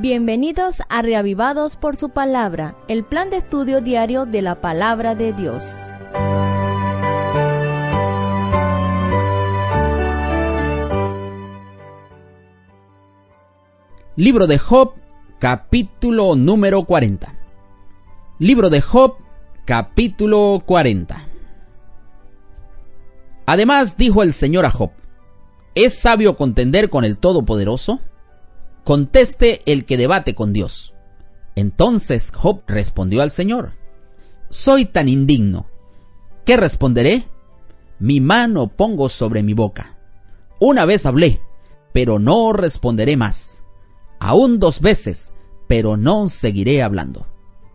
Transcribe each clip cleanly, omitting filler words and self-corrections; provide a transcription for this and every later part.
Bienvenidos a Reavivados por su Palabra, el plan de estudio diario de la Palabra de Dios. Libro de Job, capítulo número 40. Libro de Job, capítulo 40. Además dijo el Señor a Job: ¿es sabio contender con el Todopoderoso? Conteste el que debate con Dios. Entonces Job respondió al Señor: soy tan indigno. ¿Qué responderé? Mi mano pongo sobre mi boca. Una vez hablé, pero no responderé más. Aún 2 veces, pero no seguiré hablando.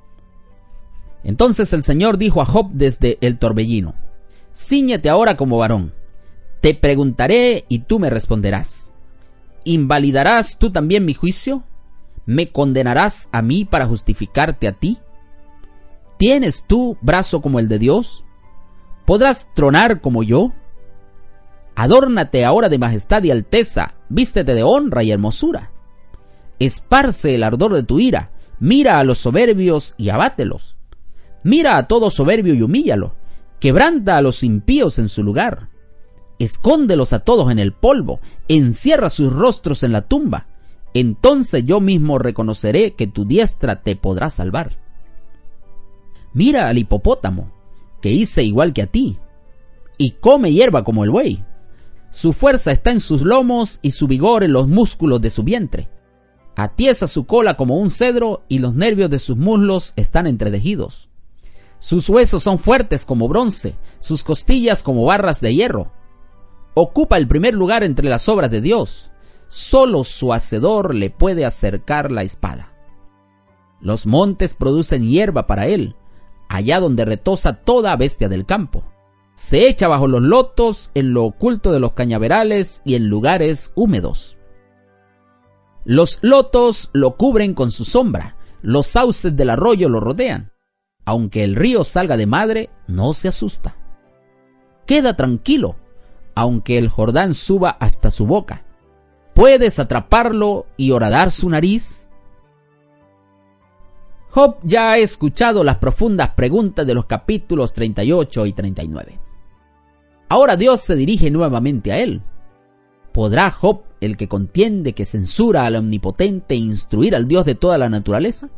Entonces el Señor dijo a Job desde el torbellino: cíñete ahora como varón. Te preguntaré y tú me responderás. ¿Invalidarás tú también mi juicio? ¿Me condenarás a mí para justificarte a ti? ¿Tienes tú brazo como el de Dios? ¿Podrás tronar como yo? Adórnate ahora de majestad y alteza, vístete de honra y hermosura. Esparce el ardor de tu ira, mira a los soberbios y abátelos. Mira a todo soberbio y humíllalo, quebranta a los impíos en su lugar. Escóndelos a todos en el polvo, encierra sus rostros en la tumba. Entonces yo mismo reconoceré que tu diestra te podrá salvar. Mira al hipopótamo, que hice igual que a ti, y come hierba como el buey. Su fuerza está en sus lomos y su vigor en los músculos de su vientre. Atiesa su cola como un cedro y los nervios de sus muslos están entretejidos. Sus huesos son fuertes como bronce, sus costillas como barras de hierro. Ocupa el primer lugar entre las obras de Dios. Solo su hacedor le puede acercar la espada. Los montes producen hierba para él, allá donde retosa toda bestia del campo. Se echa bajo los lotos, en lo oculto de los cañaverales y en lugares húmedos. Los lotos lo cubren con su sombra, los sauces del arroyo lo rodean. Aunque el río salga de madre, no se asusta. Queda tranquilo, aunque el Jordán suba hasta su boca. ¿Puedes atraparlo y horadar su nariz? Job ya ha escuchado las profundas preguntas de los capítulos 38 y 39. Ahora Dios se dirige nuevamente a él. ¿Podrá Job, el que contiende, que censura al Omnipotente, instruir al Dios de toda la naturaleza?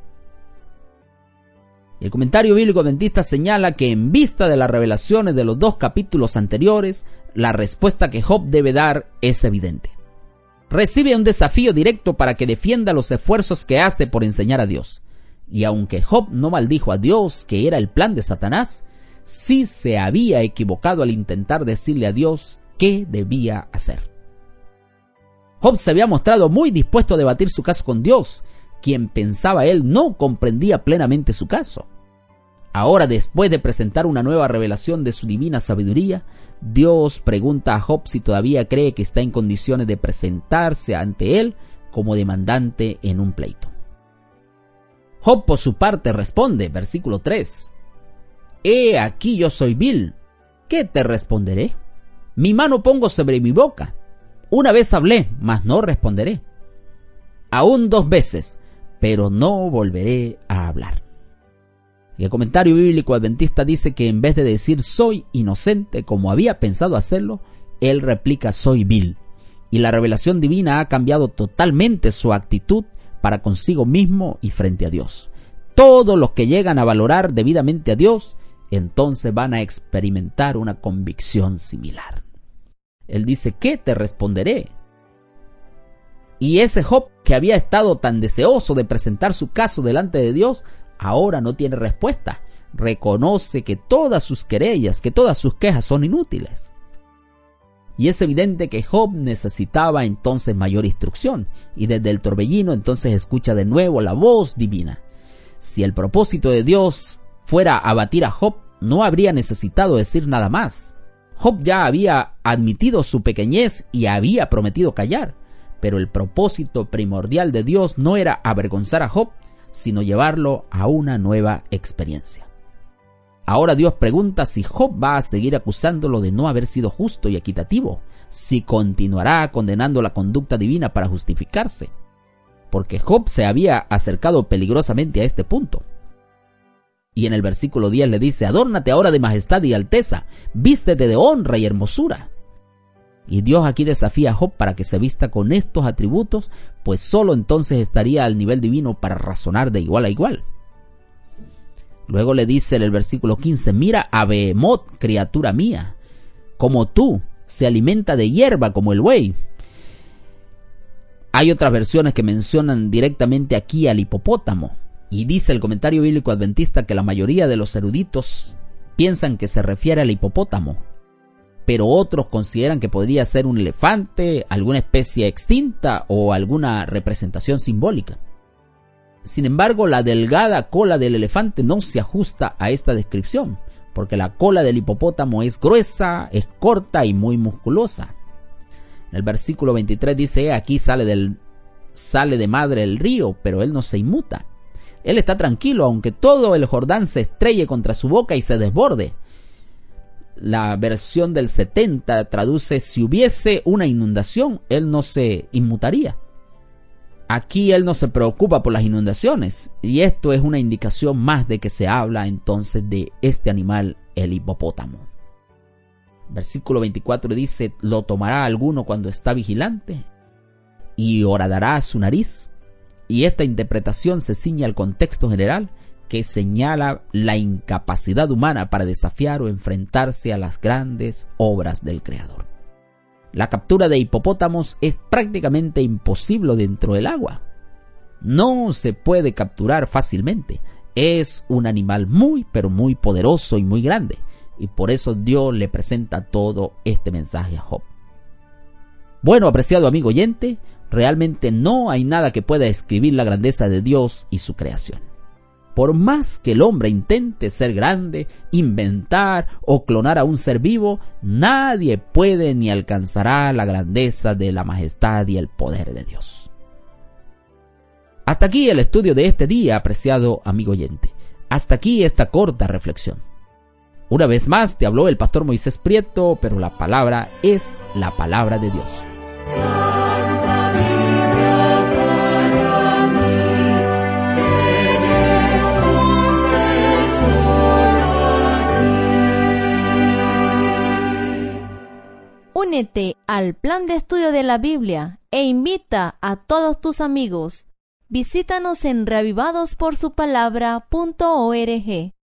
El comentario bíblico adventista señala que en vista de las revelaciones de los 2 capítulos anteriores, la respuesta que Job debe dar es evidente. Recibe un desafío directo para que defienda los esfuerzos que hace por enseñar a Dios. Y aunque Job no maldijo a Dios, que era el plan de Satanás, sí se había equivocado al intentar decirle a Dios qué debía hacer. Job se había mostrado muy dispuesto a debatir su caso con Dios, quien pensaba él no comprendía plenamente su caso. Ahora, después de presentar una nueva revelación de su divina sabiduría, Dios pregunta a Job si todavía cree que está en condiciones de presentarse ante él como demandante en un pleito. Job por su parte responde, versículo 3: He aquí yo soy vil, ¿qué te responderé? Mi mano pongo sobre mi boca. Una vez hablé, mas no responderé. Aún 2 veces, pero no volveré a hablar. Y el comentario bíblico adventista dice que en vez de decir soy inocente como había pensado hacerlo, él replica soy vil. Y la revelación divina ha cambiado totalmente su actitud para consigo mismo y frente a Dios. Todos los que llegan a valorar debidamente a Dios, entonces van a experimentar una convicción similar. Él dice, ¿qué te responderé? Y ese Job, que había estado tan deseoso de presentar su caso delante de Dios, ahora no tiene respuesta. Reconoce que todas sus querellas, que todas sus quejas son inútiles. Y es evidente que Job necesitaba entonces mayor instrucción, y desde el torbellino entonces escucha de nuevo la voz divina. Si el propósito de Dios fuera abatir a Job, no habría necesitado decir nada más. Job ya había admitido su pequeñez y había prometido callar, pero el propósito primordial de Dios no era avergonzar a Job, sino llevarlo a una nueva experiencia. Ahora Dios pregunta si Job va a seguir acusándolo de no haber sido justo y equitativo, si continuará condenando la conducta divina para justificarse. porque Job se había acercado peligrosamente a este punto. Y en el versículo 10 le dice: adórnate ahora de majestad y alteza, vístete de honra y hermosura. Y Dios aquí desafía a Job para que se vista con estos atributos, pues solo entonces estaría al nivel divino para razonar de igual a igual. Luego le dice en el versículo 15: mira a Behemoth, criatura mía, como tú, se alimenta de hierba como el buey. Hay otras versiones que mencionan directamente aquí al hipopótamo, y dice el comentario bíblico adventista que la mayoría de los eruditos piensan que se refiere al hipopótamo, pero otros consideran que podría ser un elefante, alguna especie extinta o alguna representación simbólica. Sin embargo, la delgada cola del elefante no se ajusta a esta descripción, porque la cola del hipopótamo es gruesa, es corta y muy musculosa. En el versículo 23 dice: aquí sale de madre el río, pero él no se inmuta. Él está tranquilo, aunque todo el Jordán se estrelle contra su boca y se desborde. La versión del 70 traduce: si hubiese una inundación, él no se inmutaría. Aquí él no se preocupa por las inundaciones, y esto es una indicación más de que se habla entonces de este animal, el hipopótamo. Versículo 24 dice: lo tomará alguno cuando está vigilante y horadará a su nariz. Y esta interpretación se ciñe al contexto general que señala la incapacidad humana para desafiar o enfrentarse a las grandes obras del Creador. La captura de hipopótamos es prácticamente imposible dentro del agua. No se puede capturar fácilmente. Es un animal muy, pero muy poderoso y muy grande. Y por eso Dios le presenta todo este mensaje a Job. Bueno, apreciado amigo oyente, realmente no hay nada que pueda describir la grandeza de Dios y su creación. Por más que el hombre intente ser grande, inventar o clonar a un ser vivo, nadie puede ni alcanzará la grandeza de la majestad y el poder de Dios. Hasta aquí el estudio de este día, apreciado amigo oyente. Hasta aquí esta corta reflexión. Una vez más te habló el pastor Moisés Prieto, pero la palabra es la palabra de Dios. Únete al plan de estudio de la Biblia e invita a todos tus amigos. Visítanos en reavivadosporsupalabra.org.